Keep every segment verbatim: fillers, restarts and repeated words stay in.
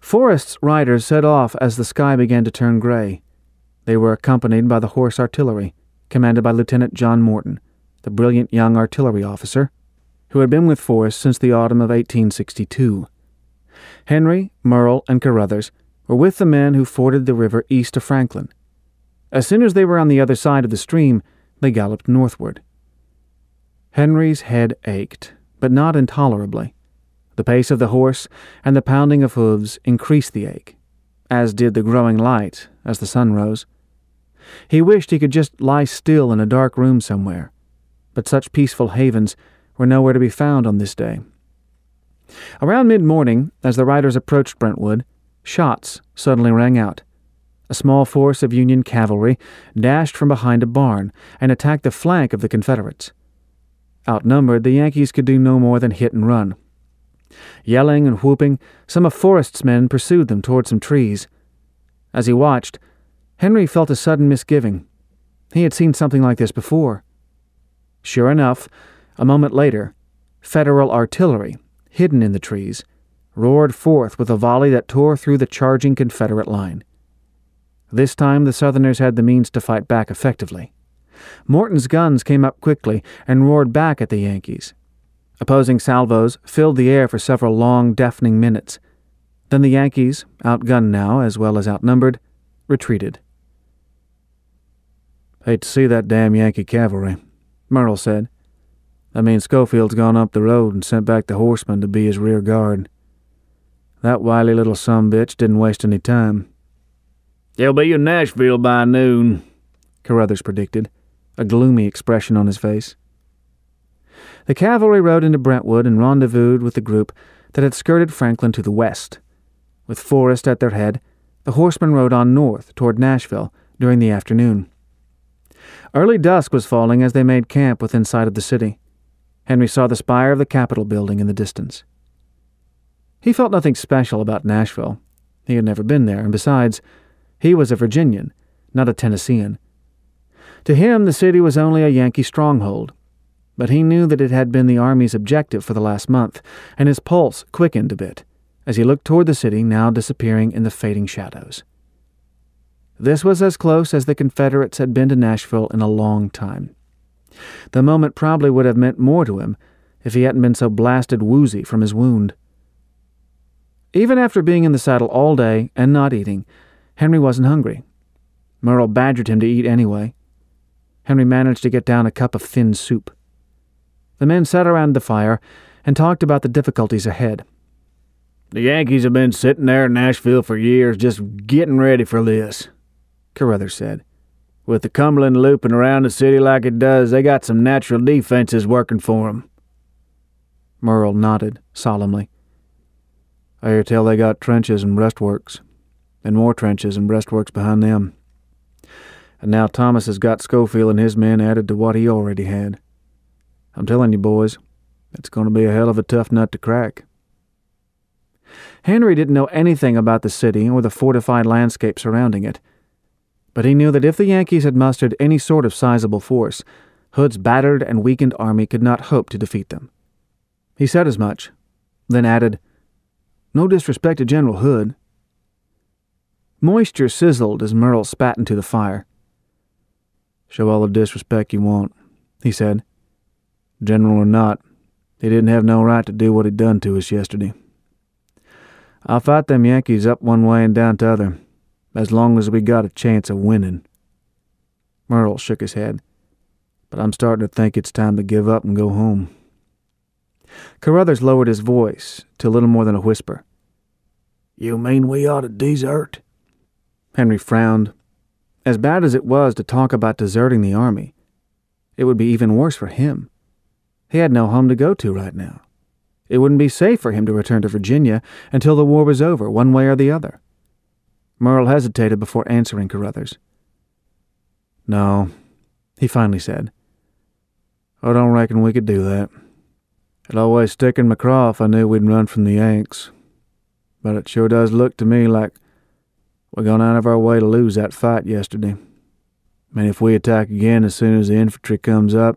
Forrest's riders set off as the sky began to turn gray. They were accompanied by the horse artillery, commanded by Lieutenant John Morton, the brilliant young artillery officer, who had been with Forrest since the autumn of eighteen sixty-two. Henry, Murrell, and Carruthers were with the men who forded the river east of Franklin. As soon as they were on the other side of the stream, they galloped northward. Henry's head ached, but not intolerably. The pace of the horse and the pounding of hooves increased the ache, as did the growing light as the sun rose. He wished he could just lie still in a dark room somewhere, but such peaceful havens were nowhere to be found on this day. Around mid-morning, as the riders approached Brentwood, shots suddenly rang out. A small force of Union cavalry dashed from behind a barn and attacked the flank of the Confederates. Outnumbered, the Yankees could do no more than hit and run. Yelling and whooping, some of Forrest's men pursued them toward some trees. As he watched, Henry felt a sudden misgiving. He had seen something like this before. Sure enough, a moment later, Federal artillery, hidden in the trees, roared forth with a volley that tore through the charging Confederate line. This time the Southerners had the means to fight back effectively. Morton's guns came up quickly and roared back at the Yankees. Opposing salvos filled the air for several long, deafening minutes. Then the Yankees, outgunned now as well as outnumbered, retreated. "Hate to see that damn Yankee cavalry," Murrell said. "That means Schofield's gone up the road and sent back the horsemen to be his rear guard. That wily little sumbitch didn't waste any time." "They'll be in Nashville by noon," Carruthers predicted, a gloomy expression on his face. The cavalry rode into Brentwood and rendezvoused with the group that had skirted Franklin to the west. With Forrest at their head, the horsemen rode on north toward Nashville during the afternoon. Early dusk was falling as they made camp within sight of the city. Henry saw the spire of the Capitol building in the distance. He felt nothing special about Nashville. He had never been there, and besides, he was a Virginian, not a Tennessean. To him, the city was only a Yankee stronghold, but he knew that it had been the Army's objective for the last month, and his pulse quickened a bit as he looked toward the city now disappearing in the fading shadows. This was as close as the Confederates had been to Nashville in a long time. The moment probably would have meant more to him if he hadn't been so blasted woozy from his wound. Even after being in the saddle all day and not eating, Henry wasn't hungry. Murrell badgered him to eat anyway. Henry managed to get down a cup of thin soup. The men sat around the fire and talked about the difficulties ahead. "The Yankees have been sitting there in Nashville for years just getting ready for this," Carruthers said. "With the Cumberland looping around the city like it does, they got some natural defenses working for 'em." Murrell nodded solemnly. "I hear tell they got trenches and breastworks, and more trenches and breastworks behind them. And now Thomas has got Schofield and his men added to what he already had. I'm telling you, boys, it's going to be a hell of a tough nut to crack." Henry didn't know anything about the city or the fortified landscape surrounding it, but he knew that if the Yankees had mustered any sort of sizable force, Hood's battered and weakened army could not hope to defeat them. He said as much, then added, "No disrespect to General Hood." Moisture sizzled as Murrell spat into the fire. "Show all the disrespect you want," he said. "General or not, he didn't have no right to do what he done to us yesterday. I'll fight them Yankees up one way and down t'other, as long as we got a chance of winning." Murrell shook his head. "But I'm starting to think it's time to give up and go home." Carruthers lowered his voice to little more than a whisper. "You mean we ought to desert?" Henry frowned. As bad as it was to talk about deserting the army, it would be even worse for him. He had no home to go to right now. It wouldn't be safe for him to return to Virginia until the war was over, one way or the other. Murrell hesitated before answering Carruthers. "No," he finally said. "I don't reckon we could do that. It always stuck in my craw if I knew we'd run from the Yanks. But it sure does look to me like we're gone out of our way to lose that fight yesterday. And if we attack again as soon as the infantry comes up,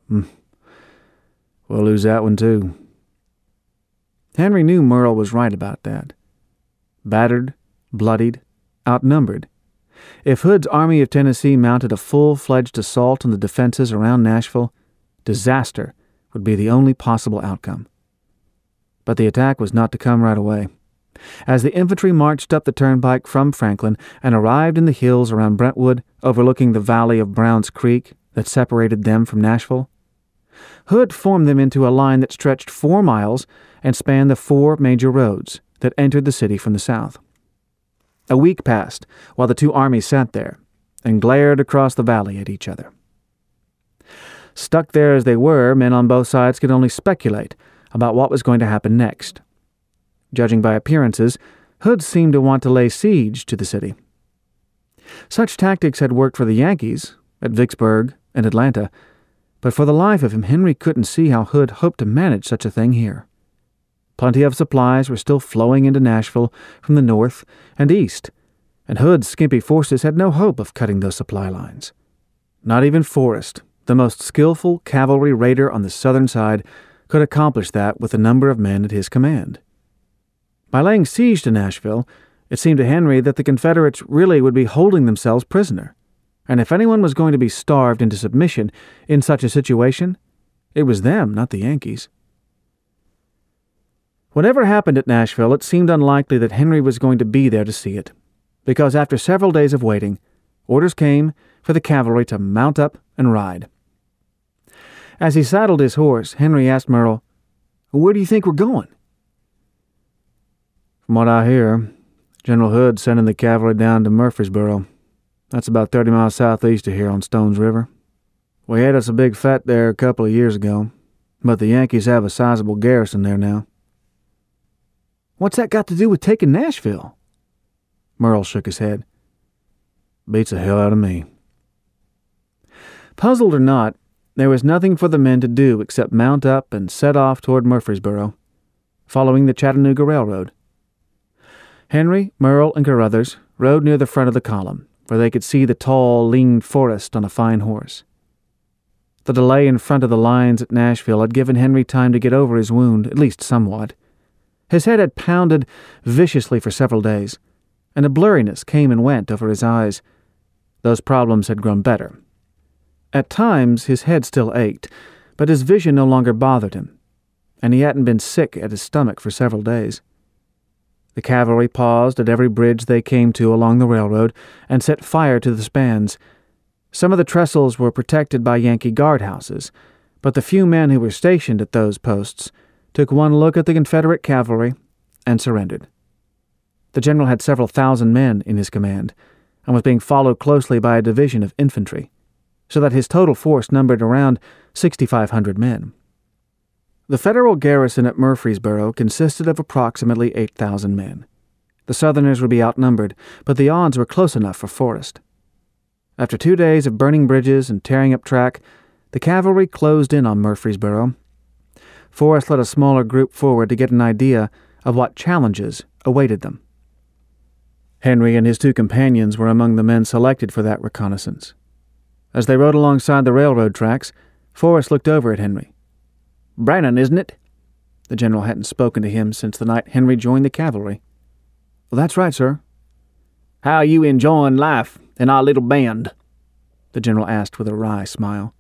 we'll lose that one too." Henry knew Murrell was right about that. Battered bloodied, outnumbered. If Hood's Army of Tennessee mounted a full-fledged assault on the defenses around Nashville, disaster would be the only possible outcome. But the attack was not to come right away. As the infantry marched up the turnpike from Franklin and arrived in the hills around Brentwood, overlooking the valley of Browns Creek that separated them from Nashville, Hood formed them into a line that stretched four miles and spanned the four major roads that entered the city from the south. A week passed while the two armies sat there and glared across the valley at each other. Stuck there as they were, men on both sides could only speculate about what was going to happen next. Judging by appearances, Hood seemed to want to lay siege to the city. Such tactics had worked for the Yankees at Vicksburg and Atlanta, but for the life of him, Henry couldn't see how Hood hoped to manage such a thing here. Plenty of supplies were still flowing into Nashville from the north and east, and Hood's skimpy forces had no hope of cutting those supply lines. Not even Forrest, the most skillful cavalry raider on the southern side, could accomplish that with the number of men at his command. By laying siege to Nashville, it seemed to Henry that the Confederates really would be holding themselves prisoner, and if anyone was going to be starved into submission in such a situation, it was them, not the Yankees. Whatever happened at Nashville, it seemed unlikely that Henry was going to be there to see it, because after several days of waiting, orders came for the cavalry to mount up and ride. As he saddled his horse, Henry asked Merle, "Where do you think we're going?" "From what I hear, General Hood's sending the cavalry down to Murfreesboro. That's about thirty miles southeast of here on Stones River. We had us a big fight there a couple of years ago, but the Yankees have a sizable garrison there now." "What's that got to do with taking Nashville?" Merle shook his head. "Beats the hell out of me." Puzzled or not, there was nothing for the men to do except mount up and set off toward Murfreesboro, following the Chattanooga Railroad. Henry, Merle, and Carruthers rode near the front of the column, where they could see the tall, lean Forrest on a fine horse. The delay in front of the lines at Nashville had given Henry time to get over his wound, at least somewhat. His head had pounded viciously for several days, and a blurriness came and went over his eyes. Those problems had grown better. At times his head still ached, but his vision no longer bothered him, and he hadn't been sick at his stomach for several days. The cavalry paused at every bridge they came to along the railroad and set fire to the spans. Some of the trestles were protected by Yankee guardhouses, but the few men who were stationed at those posts took one look at the Confederate cavalry and surrendered. The general had several thousand men in his command and was being followed closely by a division of infantry, so that his total force numbered around sixty-five hundred men. The Federal garrison at Murfreesboro consisted of approximately eight thousand men. The Southerners would be outnumbered, but the odds were close enough for Forrest. After two days of burning bridges and tearing up track, the cavalry closed in on Murfreesboro. Forrest led a smaller group forward to get an idea of what challenges awaited them. Henry and his two companions were among the men selected for that reconnaissance. As they rode alongside the railroad tracks, Forrest looked over at Henry. "Brannan, isn't it?" The general hadn't spoken to him since the night Henry joined the cavalry. "Well, that's right, sir." "How you enjoying life in our little band?" the general asked with a wry smile.